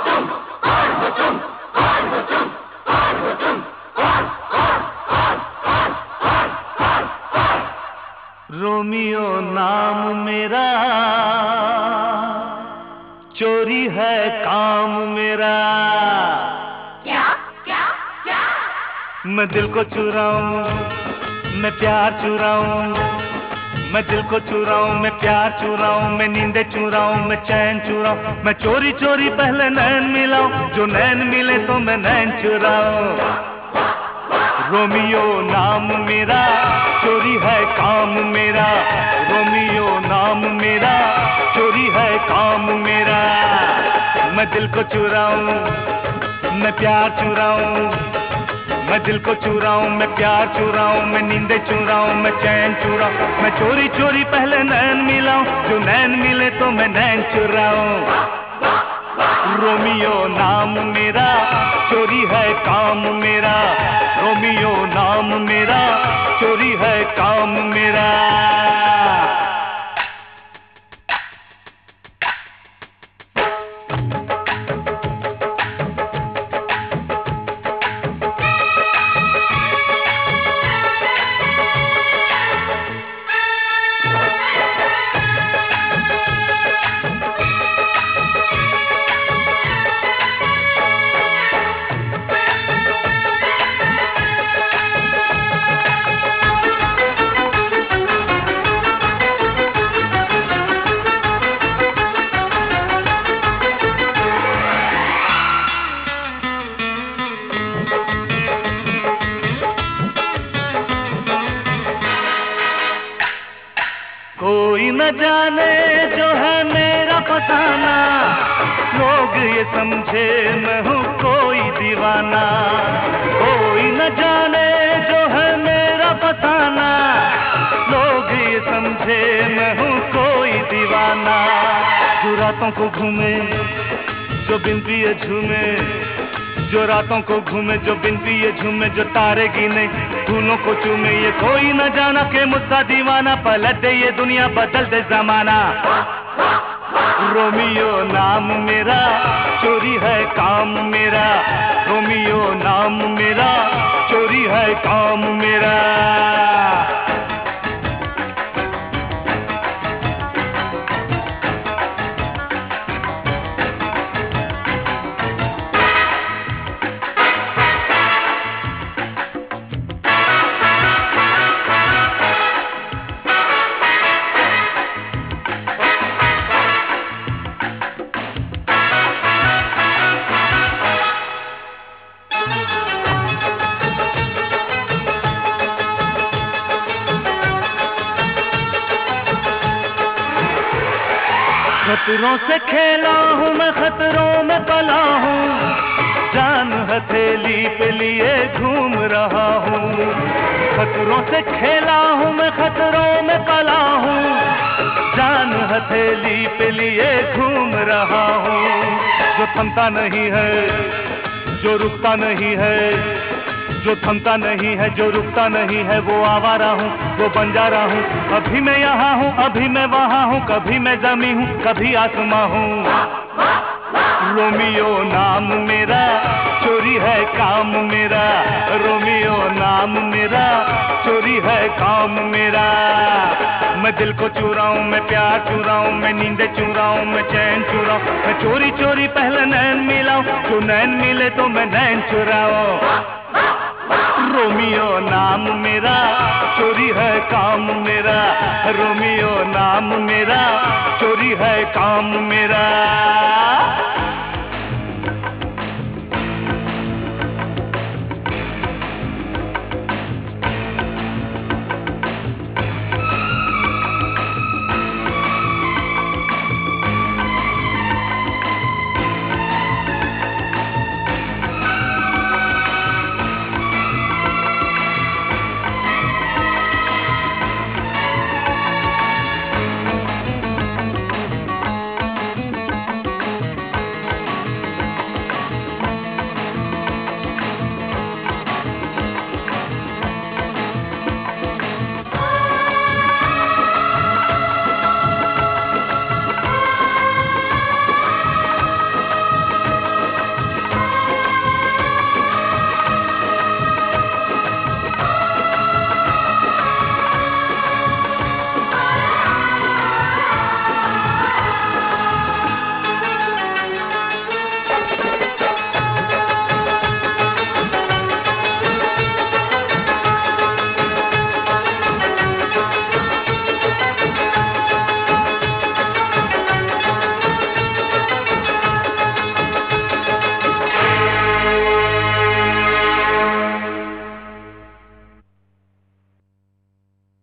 Romeo नाम मेरा, चोरी है काम मेरा। क्या क्या क्या? मैं दिल को चुराऊं, मैं प्यार चुराऊं, मैं दिल को चुराऊं, मैं प्यार चुराऊं, मैं नींदे चुराऊं, मैं चैन चुराऊं, मैं चोरी चोरी पहले नैन मिलाऊं, जो नैन मिले तो मैं नैन चुराऊं। रोमियो नाम मेरा, चोरी है काम मेरा। रोमियो नाम मेरा, चोरी है काम मेरा। मैं दिल को चुराऊं, मैं प्यार चुराऊं, मैं दिल को चुराऊं, मैं प्यार चुराऊं, मैं नींदे चुराऊं, मैं चैन चुराऊं, मैं चोरी चोरी पहले नैन मिलाऊं, जो नैन मिले तो मैं नैन चुराऊं। रोमियो नाम मेरा, चोरी है काम मेरा। रोमियो नाम मेरा, चोरी है काम मेरा। कोई न जाने जो है मेरा फसाना, लोग ये समझे मैं हूँ कोई दीवाना। कोई न जाने जो है मेरा फसाना, लोग ये समझे मैं हूँ कोई दीवाना। जो रातों को घूमे, जो बिन पिए झूमे, जो रातों को घूमे, जो बिन पिए झूमे, जो तारे गिने, फूलों को चूमे, ये कोई न जाना कि मुझसा दीवाना। पलट दे ये दुनिया, बदल दे जमाना। रोमियो नाम मेरा, चोरी है काम मेरा। रोमियो नाम मेरा, चोरी है काम मेरा। खतरों से खेला हूँ मैं, खतरों में पला हूँ, जान हथेली पे लिए घूम रहा हूँ। खतरों से खेला हूँ मैं, खतरों में पला हूँ, जान हथेली पे लिए घूम रहा हूँ। जो थमता नहीं है, जो रुकता नहीं है, जो थमता नहीं है, जो रुकता नहीं है, वो आवारा हूँ, वो बंजारा हूँ। अभी मैं यहाँ हूँ, अभी मैं वहाँ हूँ, कभी मैं जमी हूँ, कभी आसमां हूँ। रोमियो नाम मेरा, चोरी है काम मेरा। रोमियो नाम मेरा, चोरी है काम मेरा। मैं दिल को चुराऊं, मैं प्यार चुराऊं, मैं नींदे चुराऊं, मैं चैन चुराऊं, मैं चोरी चोरी पहले नैन मिलाऊं, जो नैन मिले तो मैं नैन चुराऊं। रोमियो नाम मेरा, चोरी है काम मेरा। रोमियो नाम मेरा, चोरी है काम मेरा।